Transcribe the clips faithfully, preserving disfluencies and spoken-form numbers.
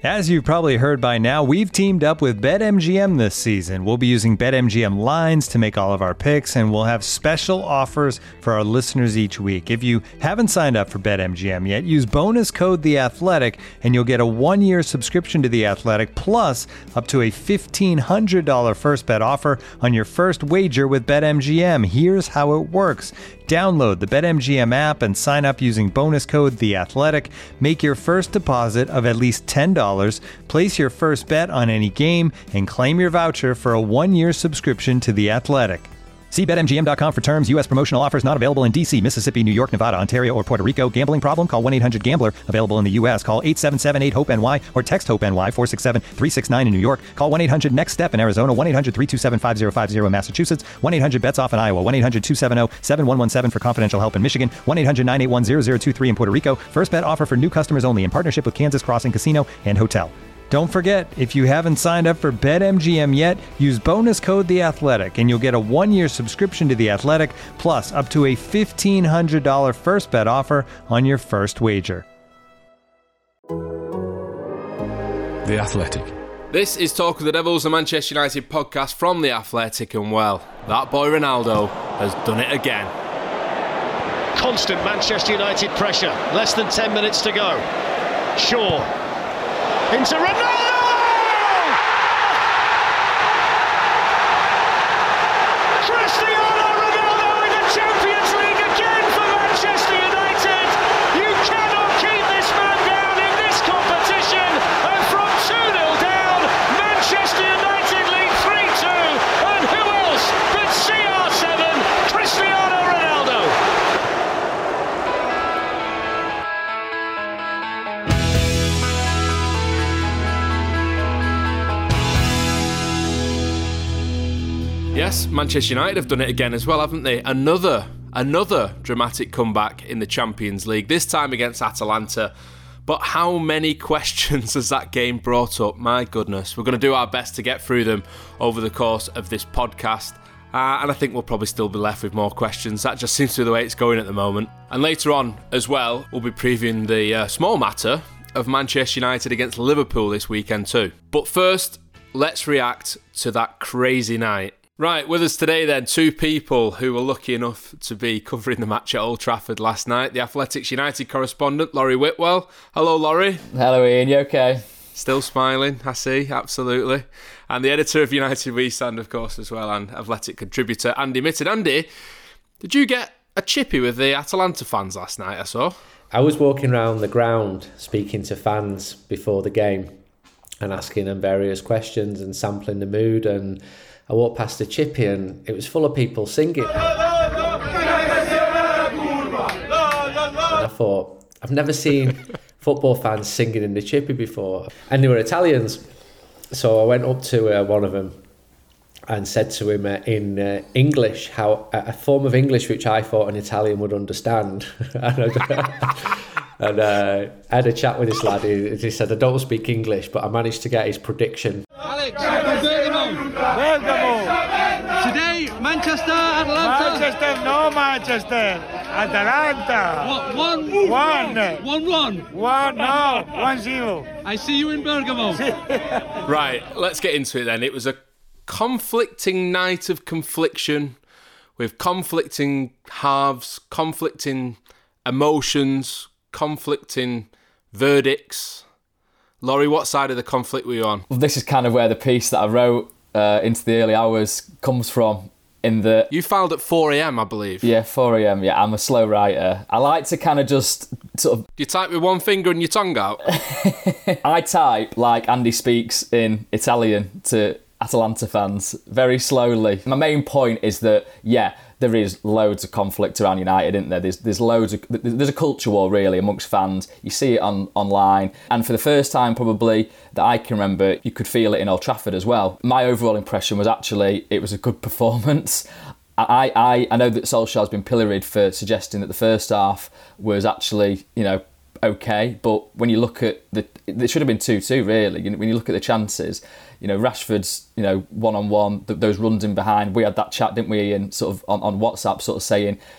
As you've probably heard by now, we've teamed up with BetMGM this season. We'll be using BetMGM lines to make all of our picks, and we'll have special offers for our listeners each week. If you haven't signed up for BetMGM yet, use bonus code The Athletic, and you'll get a one-year subscription to The Athletic, plus up to a fifteen hundred dollars first bet offer on your first wager with BetMGM. Here's how it works. Download the BetMGM app and sign up using bonus code The Athletic. Make your first deposit of at least ten dollars, place your first bet on any game, and claim your voucher for a one-year subscription to The Athletic. See Bet M G M dot com for terms. U S promotional offers not available in D C, Mississippi, New York, Nevada, Ontario, or Puerto Rico. Gambling problem? Call one eight hundred gambler. Available in the U S. Call eight seven seven eight hope N Y or text HOPE-NY four six seven three six nine in New York. Call one eight hundred next step in Arizona. one eight hundred three two seven five zero five zero in Massachusetts. one eight hundred bets off in Iowa. one eight hundred two seven zero seven one one seven for confidential help in Michigan. one eight hundred nine eight one zero zero two three in Puerto Rico. First bet offer for new customers only in partnership with Kansas Crossing Casino and Hotel. Don't forget, if you haven't signed up for BetMGM yet, use bonus code The Athletic, and you'll get a one-year subscription to The Athletic, plus up to a fifteen hundred dollars first bet offer on your first wager. The Athletic. This is Talk of the Devils, a Manchester United podcast from The Athletic, and well, that boy Ronaldo has done it again. Constant Manchester United pressure, less than ten minutes to go. Shaw. Into Ronaldo! Cristiano Ronaldo in the Champions League again for Manchester United! You cannot keep this man down in this competition! And from two nil down, Manchester United lead three two! And who else but C R seven, Cristiano Ronaldo? Yes, Manchester United have done it again as well, haven't they? Another, another dramatic comeback in the Champions League, this time against Atalanta. But how many questions has that game brought up? My goodness. We're going to do our best to get through them over the course of this podcast. Uh, and I think we'll probably still be left with more questions. That just seems to be the way it's going at the moment. And later on as well, we'll be previewing the uh, small matter of Manchester United against Liverpool this weekend too. But first, let's react to that crazy night. Right, with us today then, two people who were lucky enough to be covering the match at Old Trafford last night. The Athletics United correspondent, Laurie Whitwell. Hello, Laurie. Hello, Ian. You okay? Still smiling, I see, absolutely. And the editor of United We Stand, of course, as well, and Athletic contributor, Andy Mitten. Andy, did you get a chippy with the Atalanta fans last night, I saw? I was walking around the ground speaking to fans before the game and asking them various questions and sampling the mood, and I walked past the chippy and it was full of people singing. And I thought, I've never seen football fans singing in the chippy before. And they were Italians. So I went up to uh, one of them and said to him uh, in uh, English, how a form of English which I thought an Italian would understand. and and uh, I had a chat with this lad. He, he said, I don't speak English, but I managed to get his prediction. Alex, Bergamo. Bergamo. Today, Manchester, Atalanta. Manchester, no Manchester. Atalanta. What, one? One. One, one. One, no. One, zero. I see you in Bergamo. Right, let's get into it then. It was a conflicting night of confliction with conflicting halves, conflicting emotions, conflicting verdicts. Laurie, what side of the conflict were you on? Well, this is kind of where the piece that I wrote uh, into the early hours comes from. In the You filed at four a.m, I believe. Yeah, four a.m, yeah, I'm a slow writer. I like to kind of just sort of... You type with one finger and your tongue out? I type like Andy speaks in Italian to Atalanta fans, very slowly. My main point is that, yeah, there is loads of conflict around United, isn't there? There's there's loads of there's a culture war really amongst fans. You see it on online, and for the first time probably that I can remember, you could feel it in Old Trafford as well. My overall impression was actually it was a good performance. I I, I know that Solskjaer's been pilloried for suggesting that the first half was actually, you know, okay, but when you look at the, it should have been two two really. When you look at the chances, you know, Rashford's, you know, one on one, those runs in behind. We had that chat, didn't we, Ian, sort of on, on WhatsApp, sort of saying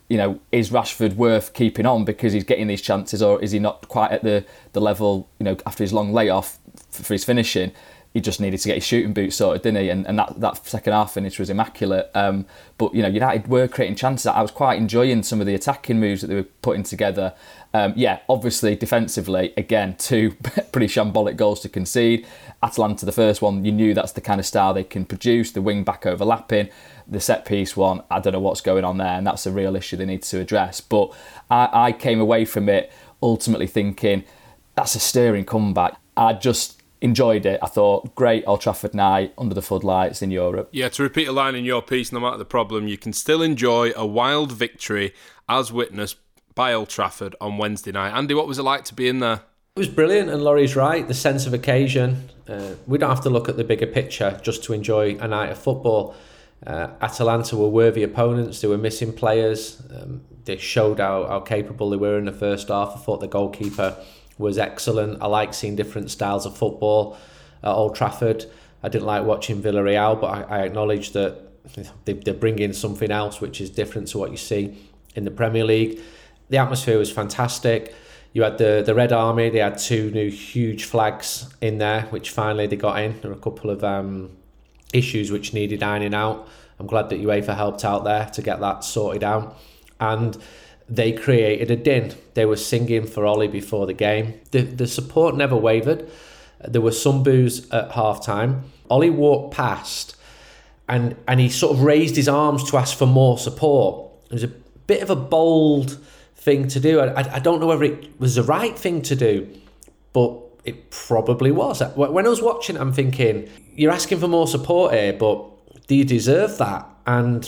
you know, is Rashford worth keeping on because he's getting these chances, or is he not quite at the, the level, you know, after his long layoff for his finishing? He just needed to get his shooting boots sorted, didn't he? And, and that, that second half finish was immaculate. Um, but, you know, United were creating chances. I was quite enjoying some of the attacking moves that they were putting together. Um, yeah, obviously, defensively, again, two pretty shambolic goals to concede. Atalanta, the first one, you knew that's the kind of style they can produce, the wing-back overlapping. The set-piece one, I don't know what's going on there, and that's a real issue they need to address. But I, I came away from it ultimately thinking, that's a stirring comeback. I just enjoyed it. I thought, great Old Trafford night under the floodlights in Europe. Yeah, to repeat a line in your piece, no matter the problem, you can still enjoy a wild victory as witnessed by Old Trafford on Wednesday night. Andy, what was it like to be in there? It was brilliant, and Laurie's right, the sense of occasion. Uh, we don't have to look at the bigger picture just to enjoy a night of football. Uh, Atalanta were worthy opponents. They were missing players. Um, they showed how, how capable they were in the first half. I thought the goalkeeper was excellent. I like seeing different styles of football at Old Trafford. I didn't like watching Villarreal, but I, I acknowledge that they, they're bringing something else which is different to what you see in the Premier League. The atmosphere was fantastic. You had the, the Red Army. They had two new huge flags in there, which finally they got in. There were a couple of um, issues which needed ironing out. I'm glad that UEFA helped out there to get that sorted out. And they created a din. They were singing for Ollie before the game. The, the support never wavered. There were some boos at half-time. Ollie walked past and, and he sort of raised his arms to ask for more support. It was a bit of a bold thing to do. I, I don't know whether it was the right thing to do, but it probably was. When I was watching it, I'm thinking, you're asking for more support here, but do you deserve that? And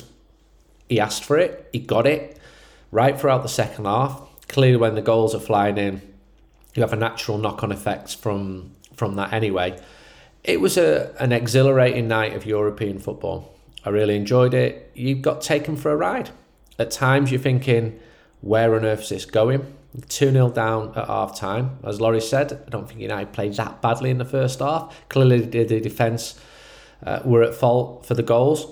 he asked for it. He got it. Right throughout the second half. Clearly when the goals are flying in, you have a natural knock-on effect from, from that anyway. It was a an exhilarating night of European football. I really enjoyed it. You got taken for a ride. At times you're thinking, where on earth is this going? two nil down at half-time. As Laurie said, I don't think United played that badly in the first half. Clearly the, the defence uh, were at fault for the goals.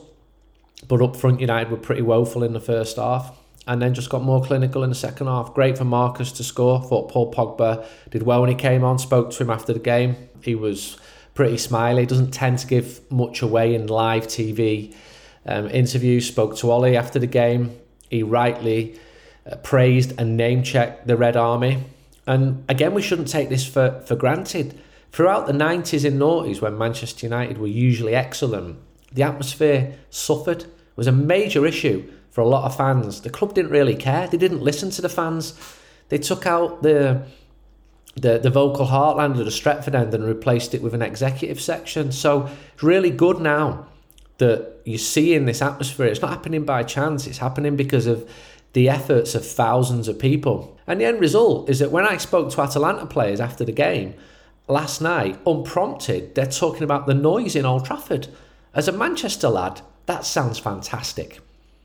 But up front, United were pretty woeful in the first half. And then just got more clinical in the second half. Great for Marcus to score. Thought Paul Pogba did well when he came on. Spoke to him after the game. He was pretty smiley. Doesn't tend to give much away in live T V um, interviews. Spoke to Ollie after the game. He rightly uh, praised and name-checked the Red Army. And again, we shouldn't take this for, for granted. Throughout the nineties and noughties, when Manchester United were usually excellent, the atmosphere suffered. It was a major issue for a lot of fans. The club didn't really care. They didn't listen to the fans. They took out the the, the vocal heartland of the Stretford end and replaced it with an executive section. So it's really good now that you see in this atmosphere. It's not happening by chance. It's happening because of the efforts of thousands of people. And the end result is that when I spoke to Atalanta players after the game last night, unprompted, they're talking about the noise in Old Trafford. As a Manchester lad, that sounds fantastic.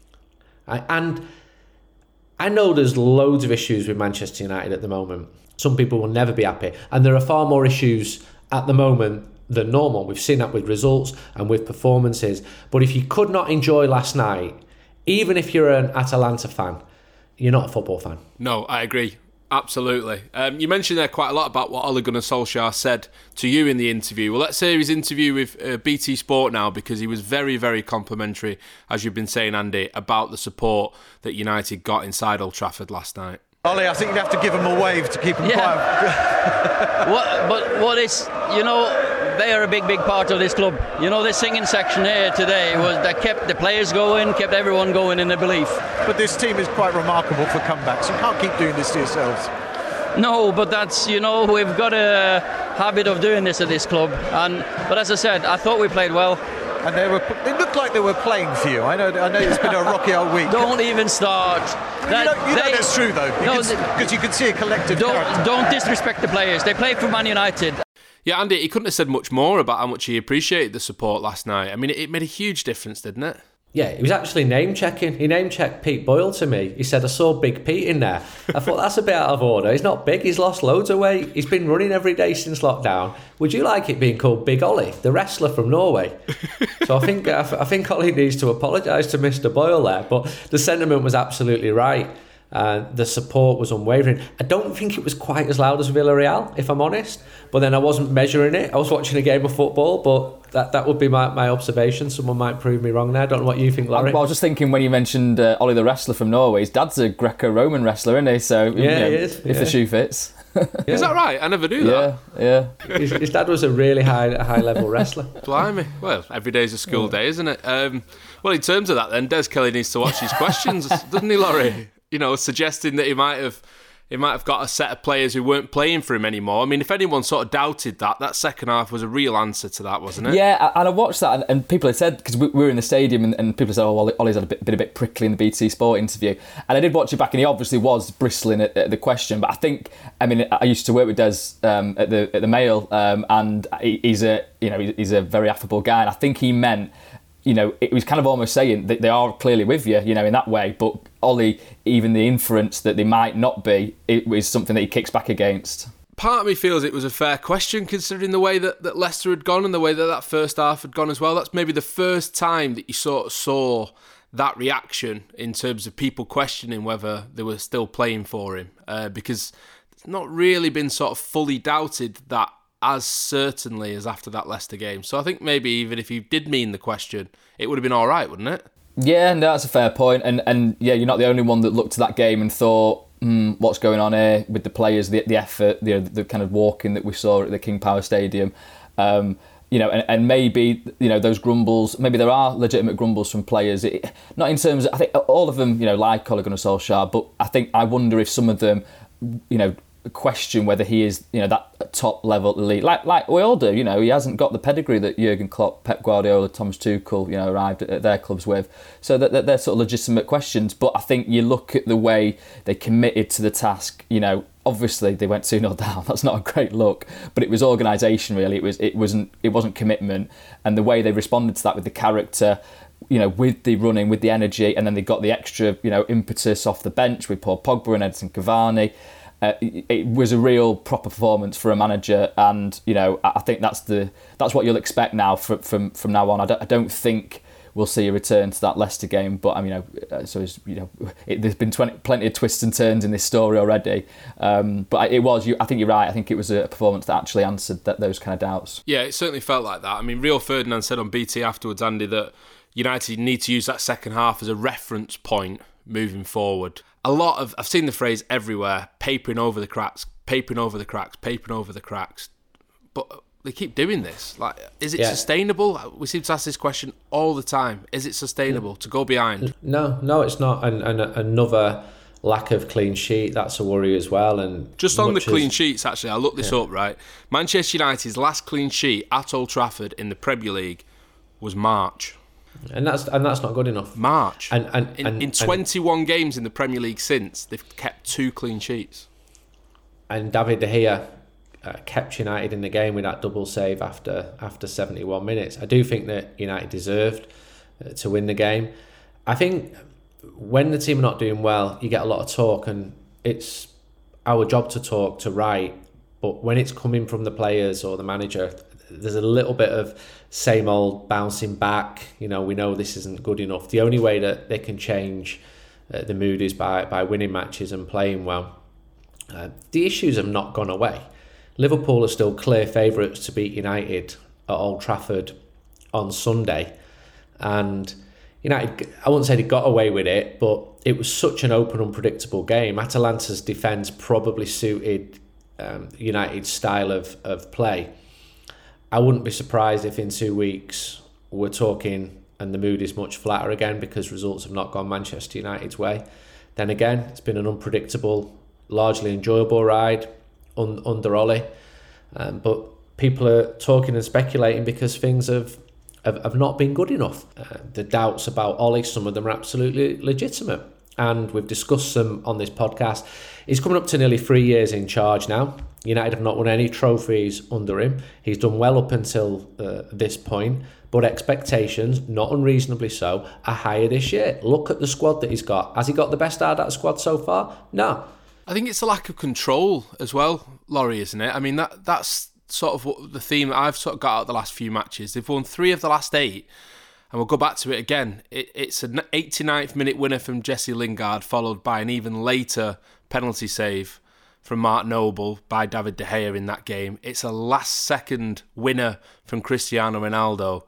I, and I know there's loads of issues with Manchester United at the moment. Some people will never be happy. And there are far more issues at the moment than normal. We've seen that with results and with performances. But if you could not enjoy last night, even if you're an Atalanta fan, you're not a football fan. No, I agree. Absolutely. Um, you mentioned there quite a lot about what Ole Gunnar Solskjaer said to you in the interview. Well, let's hear his interview with uh, B T Sport now, because he was very, very complimentary, as you've been saying, Andy, about the support that United got inside Old Trafford last night. Ollie, I think you'd have to give them a wave to keep them yeah. quiet. what, but what is, you know, they are a big, big part of this club. You know, this singing section here today was that kept the players going, kept everyone going in the belief. But this team is quite remarkable for comebacks. You can't keep doing this to yourselves. No, but that's, you know, we've got a habit of doing this at this club. And but as I said, I thought we played well. And they were, they looked like they were playing for you. I know, I know it's been a rocky old week. Don't even start. That, you know, you they, know that's true though, because no, you can see a collective don't, character. Don't disrespect the players. They play for Man United. Yeah, Andy, he couldn't have said much more about how much he appreciated the support last night. I mean, it made a huge difference, didn't it? Yeah, he was actually name-checking. He name-checked Pete Boyle to me. He said, I saw Big Pete in there. I thought, that's a bit out of order. He's not big. He's lost loads of weight. He's been running every day since lockdown. Would you like it being called Big Ollie, the wrestler from Norway? So I think I think Ollie needs to apologise to Mister Boyle there. But the sentiment was absolutely right. Uh, the support was unwavering. I don't think it was quite as loud as Villarreal, if I'm honest. But then I wasn't measuring it. I was watching a game of football, but that, that would be my, my observation. Someone might prove me wrong there. I don't know what you think, Laurie. I, I was just thinking when you mentioned uh, Ollie the wrestler from Norway, his dad's a Greco-Roman wrestler, isn't he? So, yeah, you know, he is. If yeah. the shoe fits. Yeah. Is that right? I never knew that. Yeah, yeah. his, his dad was a really high high level wrestler. Blimey. Well, every day's a school day, isn't it? Um, well, in terms of that then, Des Kelly needs to watch his questions, doesn't he, Laurie? You know, suggesting that he might have he might have got a set of players who weren't playing for him anymore. I mean, if anyone sort of doubted that, that second half was a real answer to that, wasn't it? Yeah, and I watched that, and, and people had said, because we were in the stadium, and, and people said, oh, Ollie, Ollie's had a bit, been a bit prickly in the B T Sport interview. And I did watch it back, and he obviously was bristling at, at the question. But I think, I mean, I used to work with Des um, at the at the Mail, um, and he, he's a you know he's a very affable guy, and I think he meant, you know, it was kind of almost saying that they are clearly with you, you know, in that way. But Ollie, even the inference that they might not be, it was something that he kicks back against. Part of me feels it was a fair question considering the way that, that Leicester had gone and the way that that first half had gone as well. That's maybe the first time that you sort of saw that reaction in terms of people questioning whether they were still playing for him. Uh, because it's not really been sort of fully doubted that as certainly as after that Leicester game. So I think maybe even if he did mean the question, it would have been all right, wouldn't it? Yeah, no, that's a fair point. And and yeah, you're not the only one that looked at that game and thought, hmm, what's going on here with the players, the the effort, the the kind of walking that we saw at the King Power Stadium. Um, you know, and, and maybe, you know, those grumbles, maybe there are legitimate grumbles from players. It, not in terms of, I think all of them, you know, like Ole Gunnar Solskjaer, but I think, I wonder if some of them, you know, question whether he is, you know, that top level elite, like like we all do. You know, he hasn't got the pedigree that Jurgen Klopp, Pep Guardiola, Thomas Tuchel, you know, arrived at, at their clubs with. So that, that they're sort of legitimate questions. But I think you look at the way they committed to the task. You know, obviously they went two nil down. That's not a great look, but it was organisation really. It was it wasn't it wasn't commitment, and the way they responded to that with the character. You know, with the running, with the energy, and then they got the extra, you know, impetus off the bench with Paul Pogba and Edinson Cavani. Uh, it was a real proper performance for a manager, and you know I think that's the that's what you'll expect now from from, from now on. I don't, I don't think we'll see a return to that Leicester game, but I mean, you know, so it's, you know, it, there's been twenty, plenty of twists and turns in this story already. Um, but it was, you, I think you're right. I think it was a performance that actually answered that, those kind of doubts. Yeah, it certainly felt like that. I mean, Rio Ferdinand said on B T afterwards, Andy, that United need to use that second half as a reference point moving forward. A lot of, I've seen the phrase everywhere, papering over the cracks, papering over the cracks, papering over the cracks. But they keep doing this. Like, is it yeah. sustainable? We seem to ask this question all the time. Is it sustainable to go behind? No, no, it's not. And, and another lack of clean sheet, that's a worry as well. And just on the clean as, sheets, actually, I looked this yeah. up, right? Manchester United's last clean sheet at Old Trafford in the Premier League was March. And that's and that's not good enough. March. And, and, in, and in twenty-one and, games in the Premier League since, they've kept two clean sheets. And David De Gea uh, kept United in the game with that double save after after seventy-one minutes. I do think that United deserved uh, to win the game. I think when the team are not doing well, you get a lot of talk, and it's our job to talk, to write. But when it's coming from the players or the manager, there's a little bit of same old bouncing back. You know, we know this isn't good enough. The only way that they can change uh, the mood is by, by winning matches and playing well. Uh, the issues have not gone away. Liverpool are still clear favourites to beat United at Old Trafford on Sunday. And United, I wouldn't say they got away with it, but it was such an open, unpredictable game. Atalanta's defence probably suited um, United's style of, of play. I wouldn't be surprised if in two weeks we're talking and the mood is much flatter again because results have not gone Manchester United's way. Then again, it's been an unpredictable, largely enjoyable ride un- under Ole. Um, but people are talking and speculating because things have, have, have not been good enough. Uh, the doubts about Ole, some of them are absolutely legitimate. And we've discussed them on this podcast. He's coming up to nearly three years in charge now. United have not won any trophies under him. He's done well up until uh, this point, but expectations, not unreasonably so, are higher this year. Look at the squad that he's got. Has he got the best out of that squad so far? No. I think it's a lack of control as well, Laurie, isn't it? I mean, that that's sort of what the theme that I've sort of got out the last few matches. They've won three of the last eight, and we'll go back to it again. It, it's an eighty-ninth minute winner from Jesse Lingard, followed by an even later penalty save from Mark Noble by David De Gea in that game. It's a last-second winner from Cristiano Ronaldo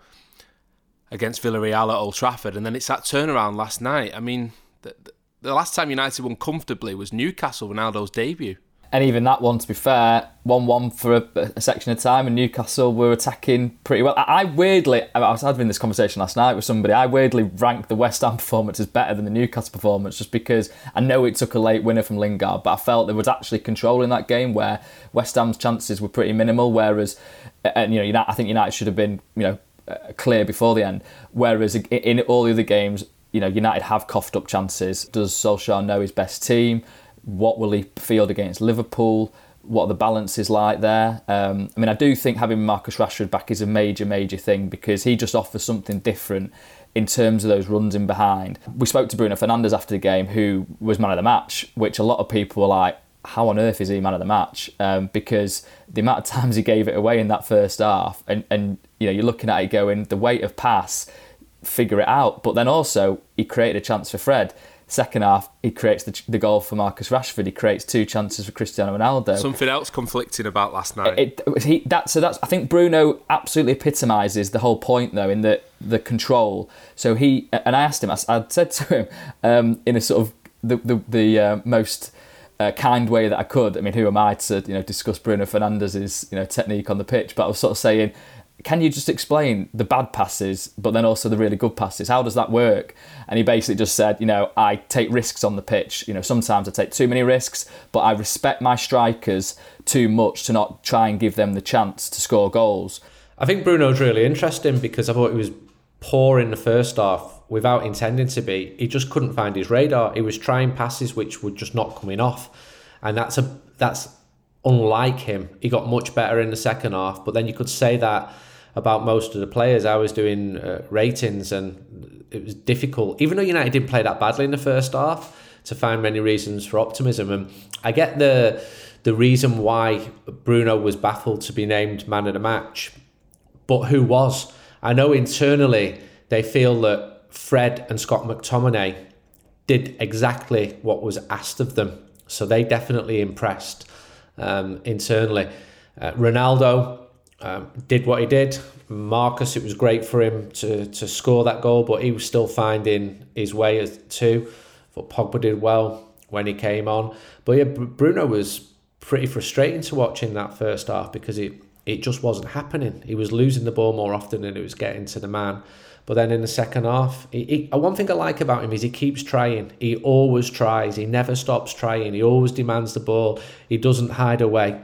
against Villarreal at Old Trafford, and then it's that turnaround last night. I mean, the, the last time United won comfortably was Newcastle, Ronaldo's debut. And even that one, to be fair, one one for a, a section of time, and Newcastle were attacking pretty well. I, I weirdly, I was having this conversation last night with somebody, I weirdly ranked the West Ham performance as better than the Newcastle performance, just because I know it took a late winner from Lingard, but I felt there was actually control in that game where West Ham's chances were pretty minimal, whereas, and you know, United, I think United should have been, you know, clear before the end, whereas in, in all the other games, you know, United have coughed up chances. Does Solskjaer know his best team? What will he field against Liverpool? What are the balances like there? Um, I mean, I do think having Marcus Rashford back is a major, major thing because he just offers something different in terms of those runs in behind. We spoke to Bruno Fernandes after the game, who was man of the match, which a lot of people were like, how on earth is he man of the match? Um, because the amount of times he gave it away in that first half, and, and you know, you're looking at it going, the weight of pass, figure it out. But then also, he created a chance for Fred. Second half, he creates the, the goal for Marcus Rashford. He creates two chances for Cristiano Ronaldo. Something else conflicting about last night. It, it, he, that, so that's, I think Bruno absolutely epitomises the whole point, though, in the the control. So he, and I asked him, I, I said to him um, in a sort of the the, the uh, most uh, kind way that I could. I mean, who am I to you know discuss Bruno Fernandes' you know technique on the pitch? But I was sort of saying, can you just explain the bad passes, but then also the really good passes? How does that work? And he basically just said, you know, I take risks on the pitch. You know, sometimes I take too many risks, but I respect my strikers too much to not try and give them the chance to score goals. I think Bruno's really interesting because I thought he was poor in the first half without intending to be. He just couldn't find his radar. He was trying passes which were just not coming off. And that's a that's unlike him. He got much better in the second half, but then you could say that about most of the players. I was doing uh, ratings and it was difficult, even though United didn't play that badly in the first half, to find many reasons for optimism. And I get the the reason why Bruno was baffled to be named man of the match, but who was? I know internally they feel that Fred and Scott McTominay did exactly what was asked of them, so they definitely impressed um, internally. Uh, Ronaldo Um, did what he did. Marcus, it was great for him to to score that goal, but he was still finding his way as too. But Pogba did well when he came on. But yeah, Bruno was pretty frustrating to watch in that first half because it, it just wasn't happening. He was losing the ball more often than it was getting to the man. But then in the second half, he, he, one thing I like about him is he keeps trying. He always tries. He never stops trying. He always demands the ball. He doesn't hide away.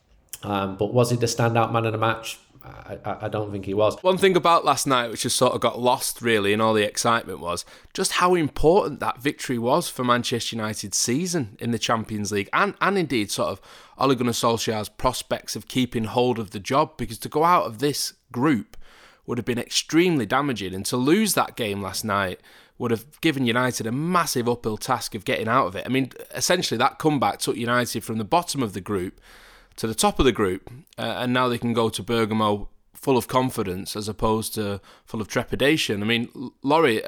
Um, but was he the standout man of the match? I, I, I don't think he was. One thing about last night, which just sort of got lost really in all the excitement, was just how important that victory was for Manchester United's season in the Champions League, and, and indeed sort of Ole Gunnar Solskjaer's prospects of keeping hold of the job, because to go out of this group would have been extremely damaging, and to lose that game last night would have given United a massive uphill task of getting out of it. I mean, essentially that comeback took United from the bottom of the group to the top of the group, uh, and now they can go to Bergamo full of confidence as opposed to full of trepidation. I mean, Laurie,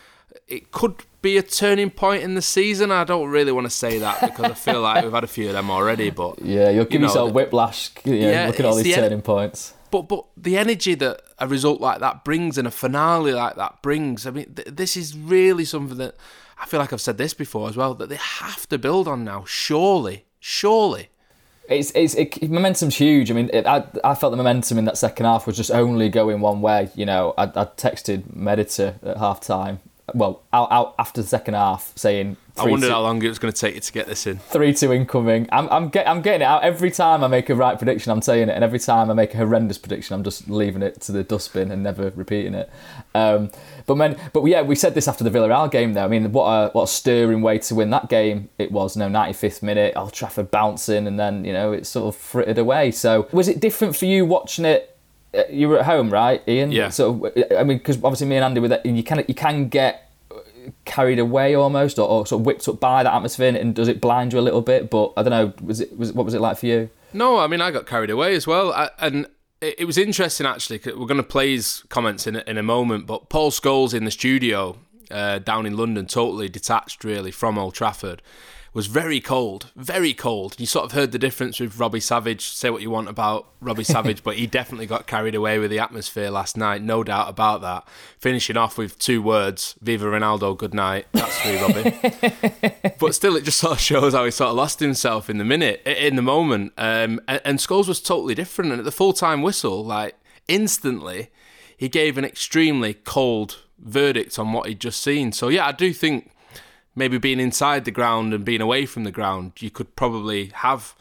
it could be a turning point in the season. I don't really want to say that because I feel like we've had a few of them already. But yeah, you'll give you know, yourself whiplash. You know, yeah, look at all these the turning en- points. But but the energy that a result like that brings and a finale like that brings, I mean, th- this is really something that I feel like I've said this before as well, that they have to build on now. Surely, surely. It's it's it, momentum's huge. I mean, it, I I felt the momentum in that second half was just only going one way. You know, I I texted Medita at half time well, out, out after the second half, saying... I wondered how long it was going to take you to get this in. three two incoming. I'm I'm, get, I'm getting it out. Every time I make a right prediction, I'm saying it. And every time I make a horrendous prediction, I'm just leaving it to the dustbin and never repeating it. Um, but man, but yeah, we said this after the Villarreal game, though. I mean, what a, what a stirring way to win that game it was. You know, ninety-fifth minute, Old Trafford bouncing, and then, you know, it sort of frittered away. So was it different for you watching it? You were at home, right, Ian? Yeah. So, I mean, because obviously me and Andy, with that, you can, you can get carried away almost, or, or sort of whipped up by that atmosphere, and does it blind you a little bit? But I don't know, was it was what was it like for you? No, I mean, I got carried away as well, I, and it, it was interesting actually. 'Cause we're going to play his comments in a, in a moment, but Paul Scholes in the studio uh, down in London, totally detached really from Old Trafford, was very cold, very cold. You sort of heard the difference with Robbie Savage. Say what you want about Robbie Savage, but he definitely got carried away with the atmosphere last night, no doubt about that. Finishing off with two words, Viva Ronaldo, good night. That's for you, Robbie. But still, it just sort of shows how he sort of lost himself in the minute, in the moment. Um, and, and Scholes was totally different. And at the full-time whistle, like, instantly, he gave an extremely cold verdict on what he'd just seen. So, yeah, I do think maybe being inside the ground and being away from the ground, you could probably have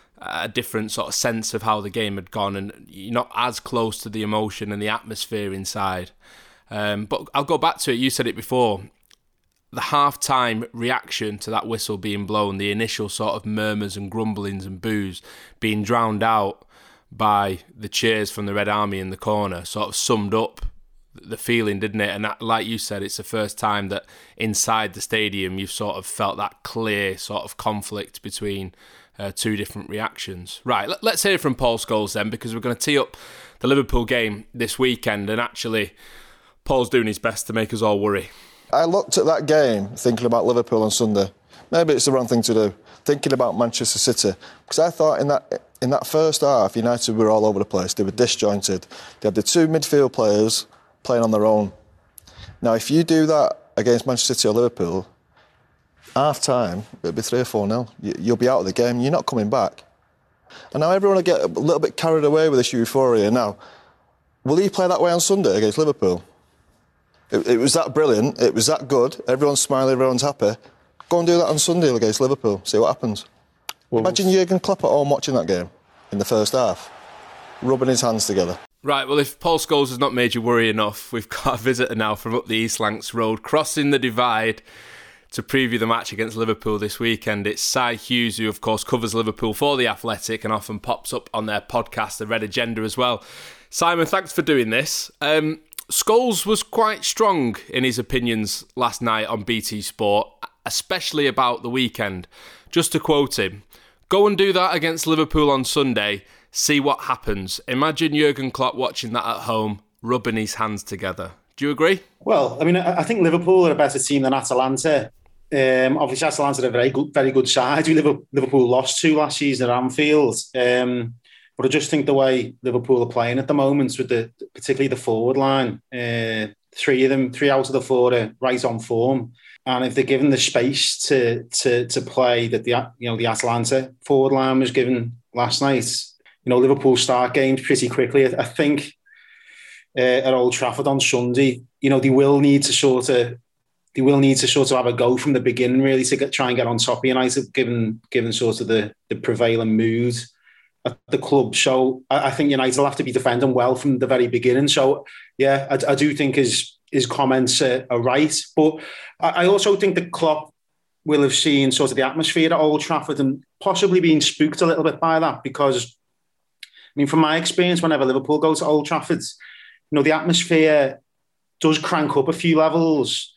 a different sort of sense of how the game had gone, and you're not as close to the emotion and the atmosphere inside. Um, but I'll go back to it. You said it before. The half-time reaction to that whistle being blown, the initial sort of murmurs and grumblings and boos being drowned out by the cheers from the Red Army in the corner, sort of summed up the feeling, didn't it? And that, like you said, it's the first time that inside the stadium you've sort of felt that clear sort of conflict between uh, two different reactions. Right, let, let's hear from Paul Scholes then, because we're going to tee up the Liverpool game this weekend, and actually Paul's doing his best to make us all worry. I looked at that game thinking about Liverpool on Sunday. Maybe it's the wrong thing to do, thinking about Manchester City, because I thought in that in that first half United were all over the place. They were disjointed. They had the two midfield players playing on their own. Now, if you do that against Manchester City or Liverpool, half-time, it'll be three or four nil. You'll be out of the game. You're not coming back. And now everyone will get a little bit carried away with this euphoria. Now, will he play that way on Sunday against Liverpool? It, it was that brilliant. It was that good. Everyone's smiling. Everyone's happy. Go and do that on Sunday against Liverpool. See what happens. Well, imagine Jurgen Klopp at home watching that game in the first half, rubbing his hands together. Right, well, if Paul Scholes has not made you worry enough, we've got a visitor now from up the East Lancs Road, crossing the divide to preview the match against Liverpool this weekend. It's Si Hughes, who, of course, covers Liverpool for The Athletic and often pops up on their podcast, The Red Agenda, as well. Simon, thanks for doing this. Um, Scholes was quite strong in his opinions last night on B T Sport, especially about the weekend. Just to quote him, "Go and do that against Liverpool on Sunday. See what happens. Imagine Jurgen Klopp watching that at home, rubbing his hands together." Do you agree? Well, I mean, I think Liverpool are a better team than Atalanta. Um, obviously, Atalanta are a very good, very good side. Liverpool lost two last season at Anfield. Um, but I just think the way Liverpool are playing at the moment, with the particularly the forward line, uh, three of them, three out of the four are right on form. And if they're given the space to to to play that the you know the Atalanta forward line was given last night, you know, Liverpool start games pretty quickly. I think uh, at Old Trafford on Sunday, you know, they will need to sort of, they will need to sort of have a go from the beginning, really, to get, try and get on top of United, given given sort of the, the prevailing mood at the club. So I, I think United will have to be defending well from the very beginning. So yeah, I, I do think his his comments are, are right, but I, I also think that Klopp will have seen sort of the atmosphere at Old Trafford and possibly been spooked a little bit by that, because I mean, from my experience, whenever Liverpool go to Old Trafford, you know, the atmosphere does crank up a few levels.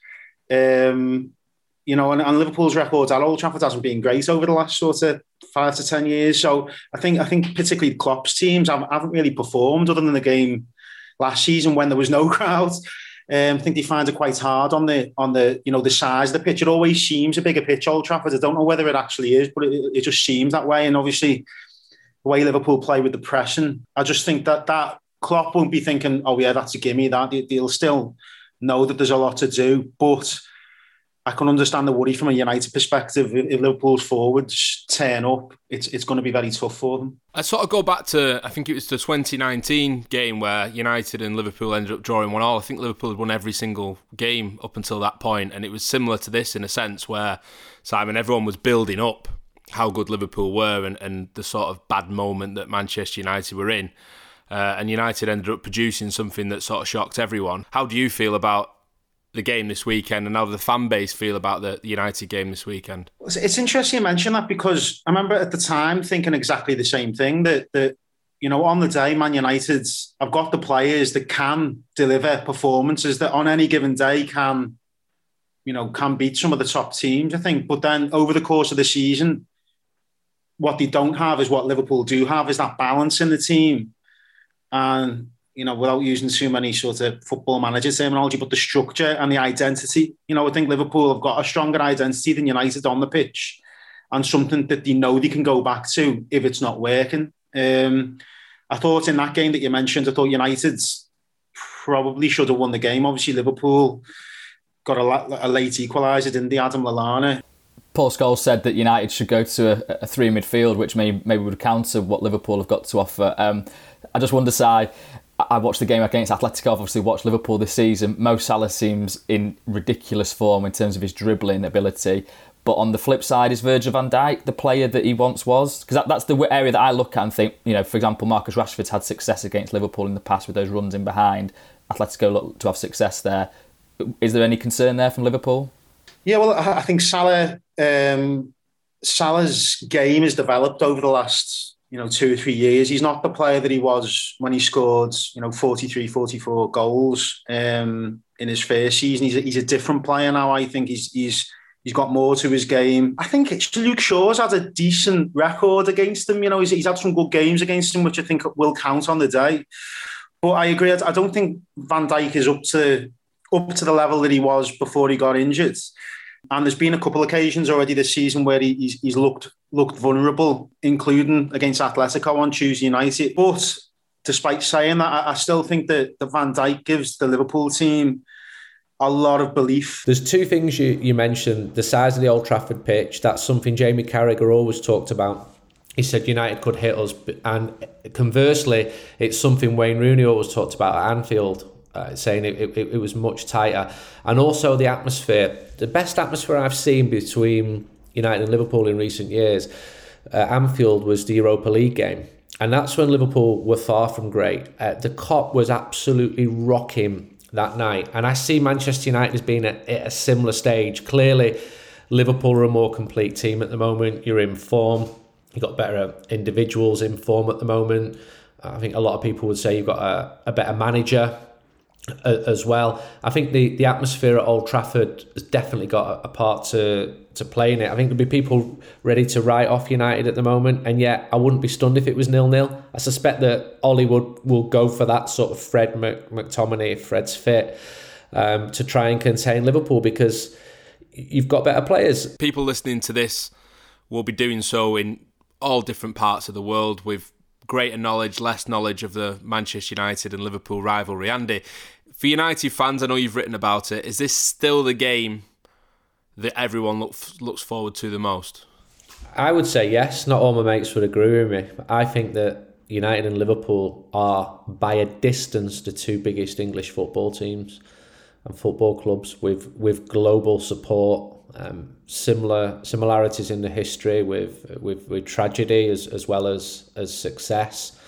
Um, you know, and, and Liverpool's record at Old Trafford hasn't been great over the last sort of five to ten years. So I think, I think particularly Klopp's teams haven't, haven't really performed other than the game last season when there was no crowd. Um, I think they find it quite hard on the on the you know the size of the pitch. It always seems a bigger pitch, Old Trafford. I don't know whether it actually is, but it, it just seems that way. And obviously, the way Liverpool play with the pressing, I just think that that Klopp won't be thinking, oh yeah, that's a gimme. That they'll still know that there's a lot to do, but I can understand the worry from a United perspective. If, if Liverpool's forwards turn up, it's it's going to be very tough for them. I sort of go back to, I think it was the twenty nineteen game where United and Liverpool ended up drawing one all. I think Liverpool had won every single game up until that point, and it was similar to this in a sense where, Simon, everyone was building up how good Liverpool were and, and the sort of bad moment that Manchester United were in. Uh, and United ended up producing something that sort of shocked everyone. How do you feel about the game this weekend, and how does the fan base feel about the United game this weekend? It's interesting you mention that, because I remember at the time thinking exactly the same thing, that, that you know, on the day, Man United have got the players that can deliver performances that on any given day can, you know, can beat some of the top teams, I think. But then over the course of the season, what they don't have is what Liverpool do have, is that balance in the team. And you know, without using too many sort of football manager terminology, but the structure and the identity. You know, I think Liverpool have got a stronger identity than United on the pitch, and something that they know they can go back to if it's not working. Um, I thought in that game that you mentioned, I thought United probably should have won the game. Obviously, Liverpool got a, a late equaliser, didn't they, Adam Lallana? Paul Scholes said that United should go to a, a three midfield, which may, maybe would counter what Liverpool have got to offer. Um, I just wonder, Si, I watched the game against Atletico, I've obviously watched Liverpool this season. Mo Salah seems in ridiculous form in terms of his dribbling ability. But on the flip side, is Virgil van Dijk the player that he once was? Because that, that's the area that I look at and think, you know, for example, Marcus Rashford's had success against Liverpool in the past with those runs in behind. Atletico look to have success there. Is there any concern there from Liverpool? Yeah, well, I think Salah, um, Salah's game has developed over the last, you know, two or three years. He's not the player that he was when he scored, you know, forty-three, forty-four goals um, in his first season. He's a, he's a different player now. I think he's he's he's got more to his game. I think it's, Luke Shaw's had a decent record against him. You know, he's, he's had some good games against him, which I think will count on the day. But I agree. I don't think Van Dijk is up to up to the level that he was before he got injured. And there's been a couple of occasions already this season where he, he's, he's looked looked vulnerable, including against Atletico on Tuesday night. But despite saying that, I, I still think that the Van Dijk gives the Liverpool team a lot of belief. There's two things you, you mentioned. The size of the Old Trafford pitch, that's something Jamie Carragher always talked about. He said United could hit us. And conversely, it's something Wayne Rooney always talked about at Anfield. Uh, saying it, it, it was much tighter. And also the atmosphere. The best atmosphere I've seen between United and Liverpool in recent years at Anfield was the Europa League game. And that's when Liverpool were far from great. Uh, the Kop was absolutely rocking that night. And I see Manchester United as being at, at a similar stage. Clearly, Liverpool are a more complete team at the moment. You're in form. You've got better individuals in form at the moment. I think a lot of people would say you've got a, a better manager as well. I think the, the atmosphere at Old Trafford has definitely got a, a part to, to play in it. I think there'll be people ready to write off United at the moment, and yet I wouldn't be stunned if it was nil-nil. I suspect that Ollie would, will go for that sort of Fred McTominay, if Fred's fit, um, to try and contain Liverpool, because you've got better players. People listening to this will be doing so in all different parts of the world with greater knowledge, less knowledge of the Manchester United and Liverpool rivalry. Andy, for United fans, I know you've written about it, is this still the game that everyone look, looks forward to the most? I would say yes. Not all my mates would agree with me. I think that United and Liverpool are, by a distance, the two biggest English football teams and football clubs with, with global support. Um, similar similarities in the history with with, with tragedy as, as well as, as success.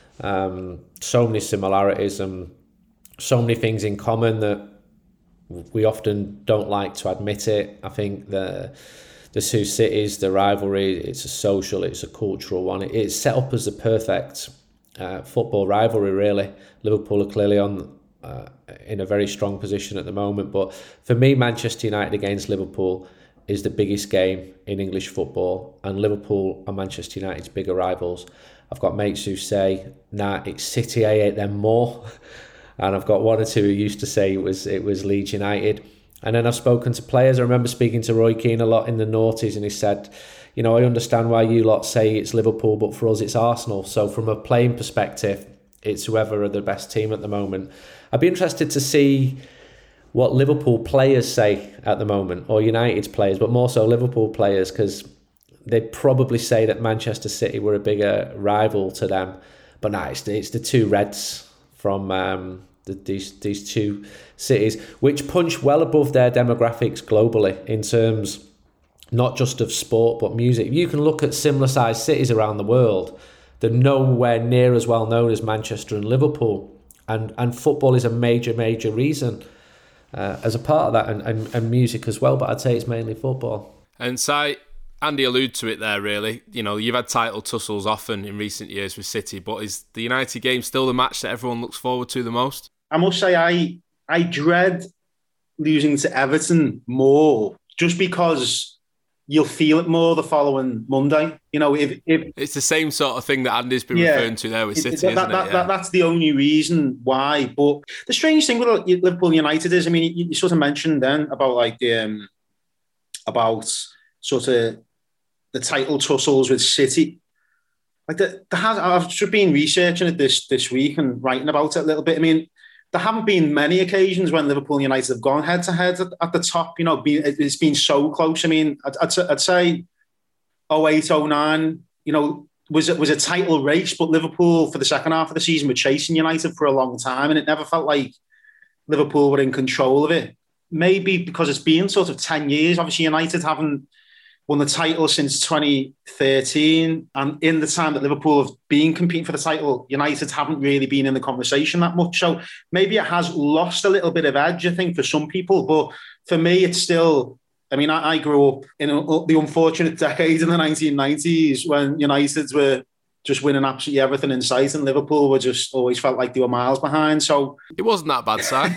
Um, so many similarities and so many things in common that we often don't like to admit it. I think the the two cities, the rivalry, it's a social, it's a cultural one. It, it's set up as a perfect uh, football rivalry, really. Liverpool are clearly on uh, in a very strong position at the moment. But for me, Manchester United against Liverpool is the biggest game in English football, and Liverpool are Manchester United's bigger rivals. I've got mates who say, nah, it's City, I hate them more. And I've got one or two who used to say it was it was Leeds United. And then I've spoken to players. I remember speaking to Roy Keane a lot in the noughties, and he said, you know, I understand why you lot say it's Liverpool, but for us it's Arsenal. So from a playing perspective, it's whoever are the best team at the moment. I'd be interested to see what Liverpool players say at the moment, or United's players, but more so Liverpool players, because they'd probably say that Manchester City were a bigger rival to them. But no, it's the, it's the two Reds from um, the, these these two cities, which punch well above their demographics globally in terms not just of sport but music. You can look at similar sized cities around the world. They're nowhere near as well known as Manchester and Liverpool, and and football is a major major reason uh, as a part of that, and, and and music as well. But I'd say it's mainly football. And Si, Andy alluded to it there, really. You know, you've had title tussles often in recent years with City, but is the United game still the match that everyone looks forward to the most? I must say, I I dread losing to Everton more, just because you'll feel it more the following Monday. You know, if, if it's the same sort of thing that Andy's been yeah, referring to there with City, that, isn't that, it? That, Yeah. that, that's the only reason why. But the strange thing with Liverpool United is, I mean, you, you sort of mentioned then about like the um, about sort of the title tussles with City. Like the, the has, I've just been researching it this this week and writing about it a little bit. I mean, there haven't been many occasions when Liverpool and United have gone head to head at the top. You know, been, it's been so close. I mean, I'd, I'd, I'd say oh eight, oh nine, you know, was it was a title race, but Liverpool for the second half of the season were chasing United for a long time, and it never felt like Liverpool were in control of it. Maybe because it's been sort of ten years. Obviously, United haven't won the title since twenty thirteen, and in the time that Liverpool have been competing for the title, United haven't really been in the conversation that much. So maybe it has lost a little bit of edge, I think, for some people. But for me, it's still, I mean, I, I grew up in a, the unfortunate decade in the nineteen nineties when United were just winning absolutely everything in sight, and Liverpool were just always felt like they were miles behind. So it wasn't that bad, Si.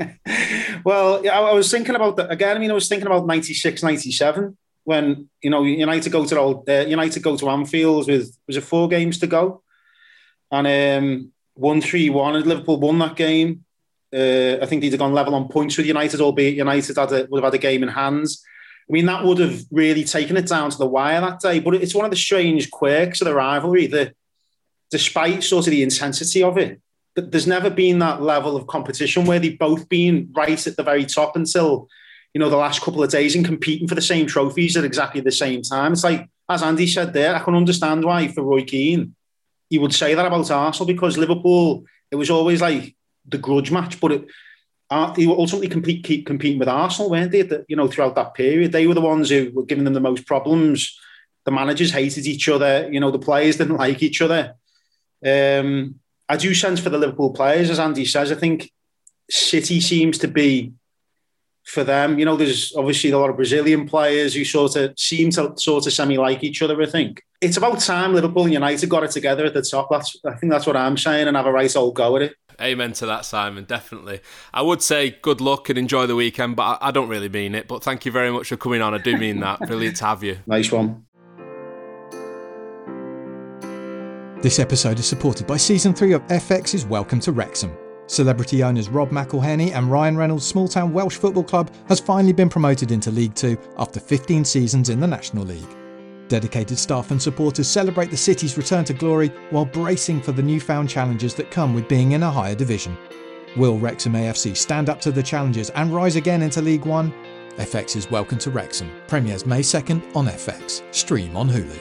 Well, I, I was thinking about that again. I mean, I was thinking about ninety-six, ninety-seven. When, you know, United go to old, uh, United go to Anfield with, was it four games to go? And um, one three one, and Liverpool won that game. Uh, I think they'd have gone level on points with United, albeit United had a, would have had a game in hands. I mean, that would have really taken it down to the wire that day. But it's one of the strange quirks of the rivalry that despite sort of the intensity of it, there's never been that level of competition where they've both been right at the very top until, you know, the last couple of days and competing for the same trophies at exactly the same time. It's like, as Andy said there, I can understand why for Roy Keane, he would say that about Arsenal, because Liverpool, it was always like the grudge match, but it, uh, they were ultimately compete, keep competing with Arsenal, weren't they? The, you know, throughout that period, they were the ones who were giving them the most problems. The managers hated each other. You know, the players didn't like each other. Um, I do sense for the Liverpool players, as Andy says, I think City seems to be, for them, you know, there's obviously a lot of Brazilian players who sort of seem to sort of semi-like each other, I think. It's about time Liverpool and United got it together at the top. That's, I think that's what I'm saying, and have a right old go at it. Amen to that, Simon, definitely. I would say good luck and enjoy the weekend, but I don't really mean it. But thank you very much for coming on. I do mean that. Brilliant to have you. Nice one. This episode is supported by Season three of F X's Welcome to Wrexham. Celebrity owners Rob McElhenney and Ryan Reynolds' small-town Welsh football club has finally been promoted into League Two after fifteen seasons in the National League. Dedicated staff and supporters celebrate the city's return to glory while bracing for the newfound challenges that come with being in a higher division. Will Wrexham A F C stand up to the challenges and rise again into League One? F X's Welcome to Wrexham premieres May second on F X. Stream on Hulu.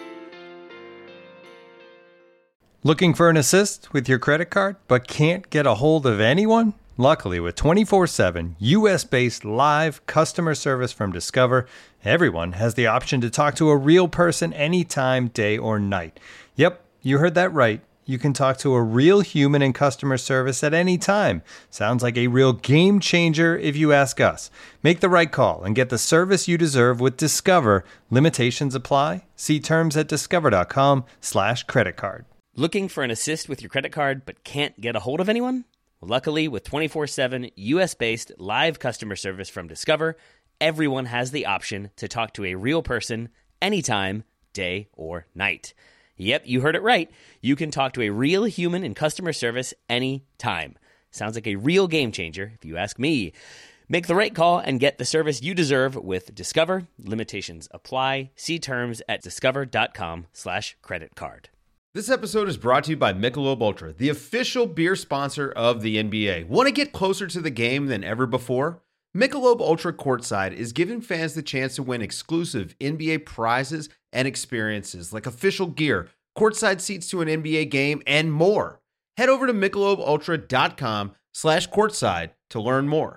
Looking for an assist with your credit card but can't get a hold of anyone? Luckily, with twenty-four seven U S-based live customer service from Discover, everyone has the option to talk to a real person anytime, day or night. Yep, you heard that right. You can talk to a real human in customer service at any time. Sounds like a real game changer if you ask us. Make the right call and get the service you deserve with Discover. Limitations apply. See terms at discover.com slash credit card. Looking for an assist with your credit card but can't get a hold of anyone? Well, luckily, with twenty-four seven U S-based live customer service from Discover, everyone has the option to talk to a real person anytime, day or night. Yep, you heard it right. You can talk to a real human in customer service anytime. Sounds like a real game changer, if you ask me. Make the right call and get the service you deserve with Discover. Limitations apply. See terms at discover.com slash credit card. This episode is brought to you by Michelob Ultra, the official beer sponsor of the N B A. Want to get closer to the game than ever before? Michelob Ultra Courtside is giving fans the chance to win exclusive N B A prizes and experiences like official gear, courtside seats to an N B A game, and more. Head over to michelobultra.com slash courtside to learn more.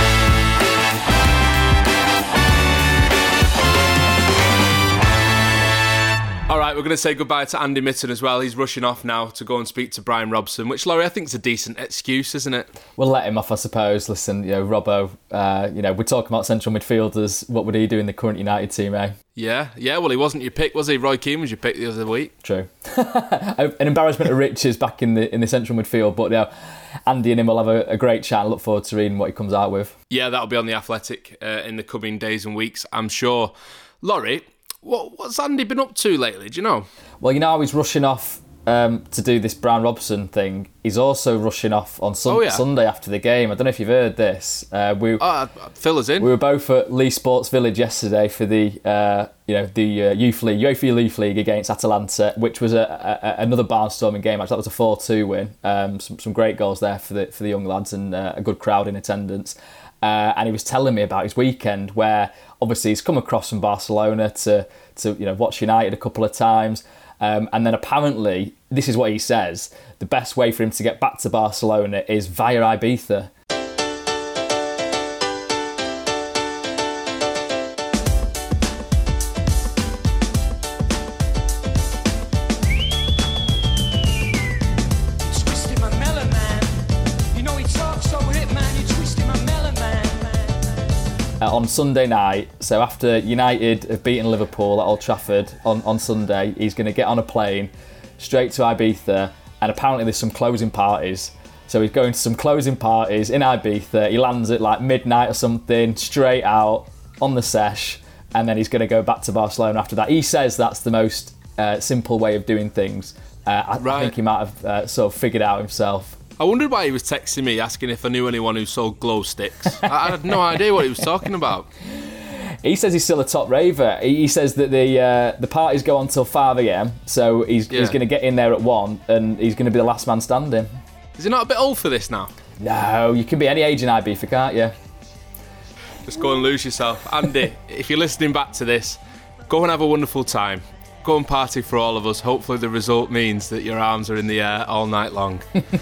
All right, we're going to say goodbye to Andy Mitten as well. He's rushing off now to go and speak to Brian Robson, which, Laurie, I think is a decent excuse, isn't it? We'll let him off, I suppose. Listen, you know, Robbo, uh, you know, we're talking about central midfielders. What would he do in the current United team, eh? Yeah, yeah, well, he wasn't your pick, was he? Roy Keane was your pick the other week. True. An embarrassment of riches back in the in the central midfield, but you know, Andy and him will have a, a great chat. I look forward to reading what he comes out with. Yeah, that'll be on The Athletic uh, in the coming days and weeks, I'm sure. Laurie, What, what's Andy been up to lately, do you know? Well, you know how he's rushing off um, to do this Brian Robson thing. He's also rushing off on sun- oh, yeah. Sunday after the game. I don't know if you've heard this. Uh, we, oh, fill us in. We were both at Lee Sports Village yesterday for the uh, you know the uh, Youth League, UEFA Youth League against Atalanta, which was a, a, another barnstorming game. Actually, that was a four two win. Um, some, some great goals there for the for the young lads and uh, a good crowd in attendance. Uh, and he was telling me about his weekend where obviously he's come across from Barcelona to to you know watch United a couple of times, um, and then apparently this is what he says: the best way for him to get back to Barcelona is via Ibiza. On Sunday night, so after United have beaten Liverpool at Old Trafford on, on Sunday, he's going to get on a plane straight to Ibiza, and apparently there's some closing parties. So he's going to some closing parties in Ibiza. He lands at like midnight or something, straight out on the sesh, and then he's going to go back to Barcelona after that. He says that's the most uh, simple way of doing things. Uh, I, right. I think he might have uh, sort of figured it out himself. I wondered why he was texting me asking if I knew anyone who sold glow sticks. I had no idea what he was talking about. He says he's still a top raver. He says that the uh, the parties go on till five a.m, so he's, yeah. he's going to get in there at one and he's going to be the last man standing. Is he not a bit old for this now? No, you can be any age in Ibiza, can't you? Just go and lose yourself. Andy, if you're listening back to this, go and have a wonderful time. Go and party for all of us. Hopefully the result means that your arms are in the air all night long.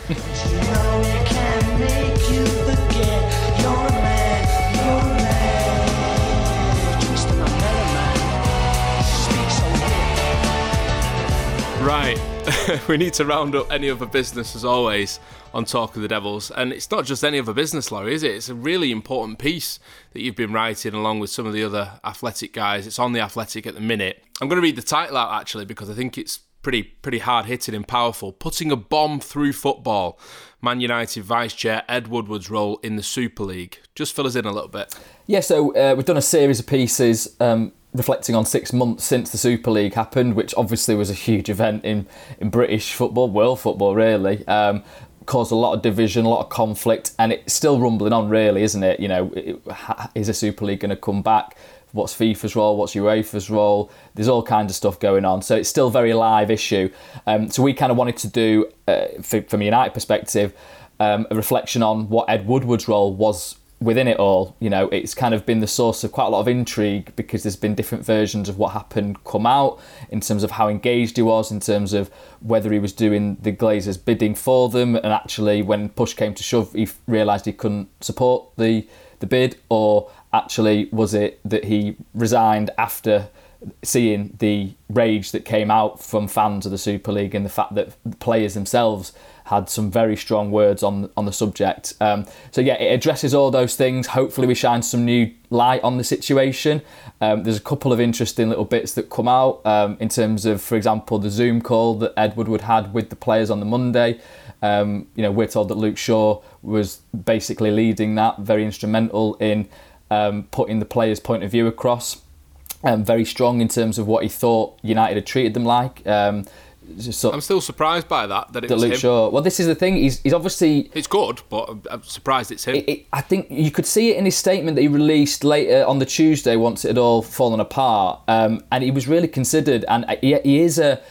Right, we need to round up any other business as always on Talk of the Devils, and it's not just any other business, Laurie, is it? It's a really important piece that you've been writing along with some of the other Athletic guys. It's on The Athletic at the minute. I'm going to read the title out actually because I think it's pretty pretty hard hitting and powerful. Putting a bomb through football. Man United Vice Chair Ed Woodward's role in the Super League. Just fill us in a little bit. Yeah, so uh, we've done a series of pieces um, reflecting on six months since the Super League happened, which obviously was a huge event in, in British football, world football really. Um, caused a lot of division, a lot of conflict, and it's still rumbling on really, isn't it? You know, it, is a Super League going to come back? What's FIFA's role? What's UEFA's role? There's all kinds of stuff going on. So it's still a very live issue. Um, so we kind of wanted to do, uh, for, from a United perspective, um, a reflection on what Ed Woodward's role was within it all. You know, it's kind of been the source of quite a lot of intrigue because there's been different versions of what happened come out in terms of how engaged he was, in terms of whether he was doing the Glazers bidding for them, and actually when push came to shove he realised he couldn't support the the bid, or actually was it that he resigned after seeing the rage that came out from fans of the Super League and the fact that the players themselves had some very strong words on on the subject. Um, so yeah, it addresses all those things. Hopefully we shine some new light on the situation. Um, there's a couple of interesting little bits that come out um, in terms of, for example, the Zoom call that Ed Woodward had with the players on the Monday. Um, you know, we're told that Luke Shaw was basically leading that, very instrumental in um, putting the players' point of view across. Um, very strong in terms of what he thought United had treated them like. Um, So, I'm still surprised by that. That it that was Luke him. Shaw. Well, this is the thing. He's he's obviously. It's good, but I'm, I'm surprised it's him. It, it, I think you could see it in his statement that he released later on the Tuesday once it had all fallen apart, um, and he was really considered. And he, he is a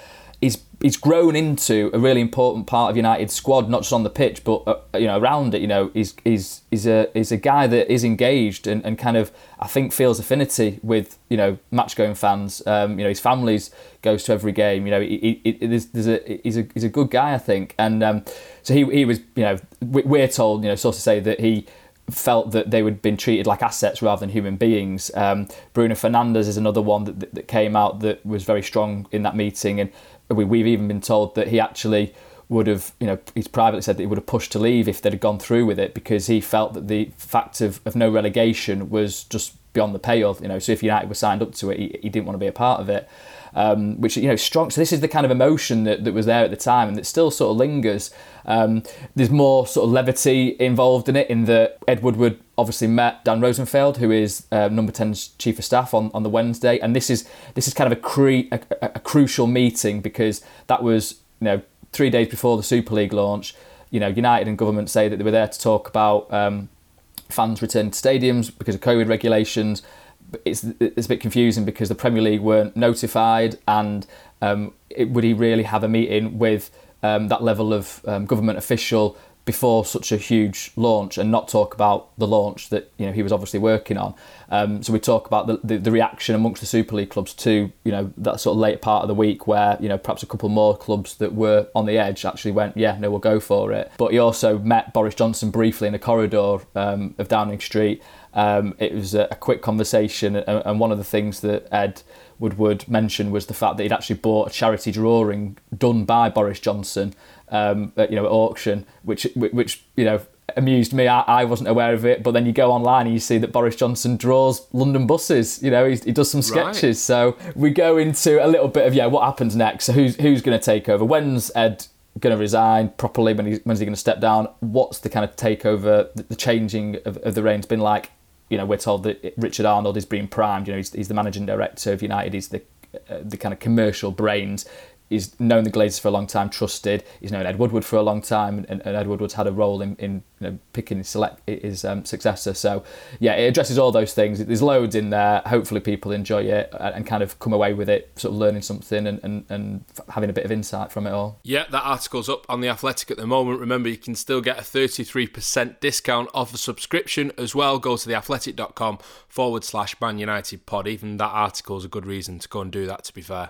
he's he's grown into a really important part of United's squad, not just on the pitch, but uh, you know around it. You know, he's he's he's a he's a guy that is engaged and, and kind of I think feels affinity with you know match going fans. Um, you know, his family goes to every game. You know, he, he, he, there's, there's a he's a he's a good guy, I think, and um, so he he was you know we're told you know sources say that he felt that they would been treated like assets rather than human beings. Um, Bruno Fernandes is another one that, that, that came out that was very strong in that meeting, and we, we've even been told that he actually would have, you know, he's privately said that he would have pushed to leave if they'd have gone through with it because he felt that the fact of, of no relegation was just beyond the pale. You know, so if United were signed up to it, he, he didn't want to be a part of it. Um, which, you know, strong. So this is the kind of emotion that, that was there at the time and that still sort of lingers. Um, there's more sort of levity involved in it in that Ed Woodward obviously met Dan Rosenfeld, who is uh, number ten's chief of staff on, on the Wednesday. And this is this is kind of a, cre- a, a crucial meeting because that was, you know, three days before the Super League launch. You know, United and government say that they were there to talk about um, fans returning to stadiums because of COVID regulations. It's it's a bit confusing because the Premier League weren't notified, and um, it, would he really have a meeting with um, that level of um, government official before such a huge launch and not talk about the launch that you know he was obviously working on? Um, so we talk about the, the, the reaction amongst the Super League clubs to you know that sort of late part of the week where you know perhaps a couple more clubs that were on the edge actually went, yeah, no, we'll go for it. But he also met Boris Johnson briefly in the corridor um, of Downing Street. Um, it was a, a quick conversation, and, and one of the things that Ed Woodward mentioned was the fact that he'd actually bought a charity drawing done by Boris Johnson, um, at, you know, at auction, which which you know amused me. I, I wasn't aware of it, but then you go online and you see that Boris Johnson draws London buses. You know, he, he does some sketches. Right. So we go into a little bit of yeah, what happens next? So who's who's going to take over? When's Ed going to resign properly? When he, when's he going to step down? What's the kind of takeover, the, the changing of, of the reins been like? You know, we're told that Richard Arnold is being primed. You know, he's, he's the managing director of United. He's the uh, the kind of commercial brains. He's known the Glazers for a long time, trusted. He's known Ed Woodward for a long time, and, and Ed Woodward's had a role in, in you know, picking his select his um, successor. So, yeah, it addresses all those things. There's loads in there. Hopefully, people enjoy it and kind of come away with it, sort of learning something and, and, and having a bit of insight from it all. Yeah, that article's up on The Athletic at the moment. Remember, you can still get a thirty-three percent discount off a subscription as well. Go to theathletic.com forward slash Man United pod. Even that article's a good reason to go and do that, to be fair.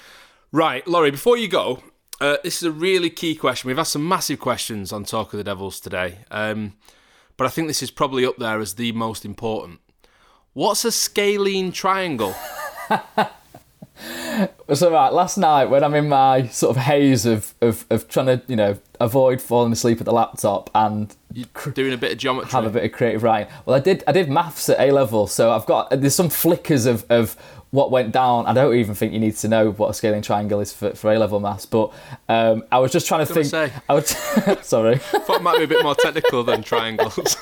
Right, Laurie, before you go, uh, this is a really key question. We've had some massive questions on Talk of the Devils today, um, but I think this is probably up there as the most important. What's a scalene triangle? So right, last night when I'm in my sort of haze of, of, of trying to, you know, avoid falling asleep at the laptop and You're doing a bit of geometry, have a bit of creative writing. Well, I did I did maths at A level, so I've got there's some flickers of, of what went down. I don't even think you need to know what a scalene triangle is for, for A level maths, but um, I was just trying to think. Say. I would sorry. I thought it might be a bit more technical than triangles.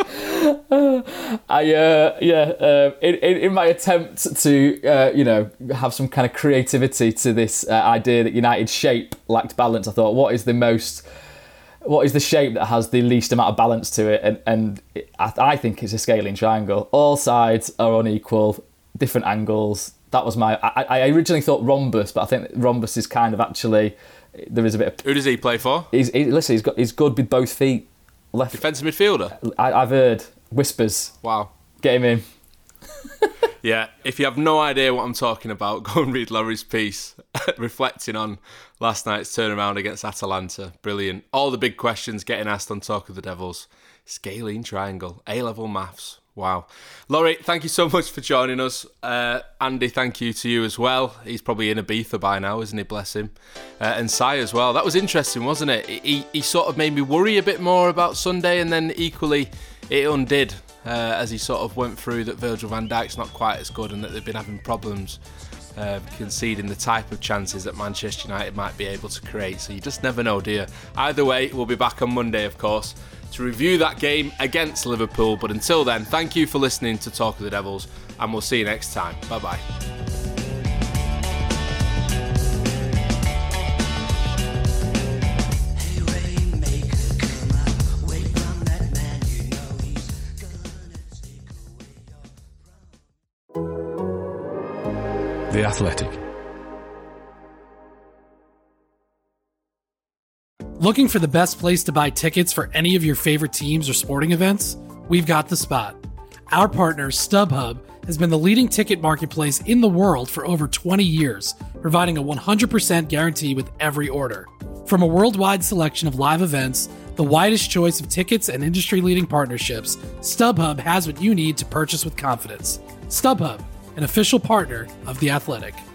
I uh, yeah, uh, in, in in my attempt to uh, you know have some kind of creativity to this uh, idea that United's shape lacked balance, I thought, what is the most, what is the shape that has the least amount of balance to it? And and it, I, I think it's a scalene triangle. All sides are unequal, different angles. That was my. I, I originally thought rhombus, but I think rhombus is kind of actually there is a bit of. Who does he play for? He's he, listen. He's got he's good with both feet. Left defensive midfielder. I, I've heard whispers. Wow. Get him in. Yeah, if you have no idea what I'm talking about, go and read Laurie's piece reflecting on last night's turnaround against Atalanta. Brilliant. All the big questions getting asked on Talk of the Devils. Scalene triangle, A-level maths. Wow. Laurie, thank you so much for joining us. Uh, Andy, thank you to you as well. He's probably in Ibiza by now, isn't he? Bless him. Uh, and Sai as well. That was interesting, wasn't it? He, he sort of made me worry a bit more about Sunday, and then equally it undid uh, as he sort of went through that Virgil van Dijk's not quite as good and that they've been having problems uh, conceding the type of chances that Manchester United might be able to create. So you just never know, do you? Either way, we'll be back on Monday, of course, to review that game against Liverpool. But until then, thank you for listening to Talk of the Devils, and we'll see you next time. Bye-bye. The Athletic. Looking for the best place to buy tickets for any of your favorite teams or sporting events? We've got the spot. Our partner, StubHub, has been the leading ticket marketplace in the world for over twenty years, providing a one hundred percent guarantee with every order. From a worldwide selection of live events, the widest choice of tickets and industry-leading partnerships, StubHub has what you need to purchase with confidence. StubHub, an official partner of The Athletic.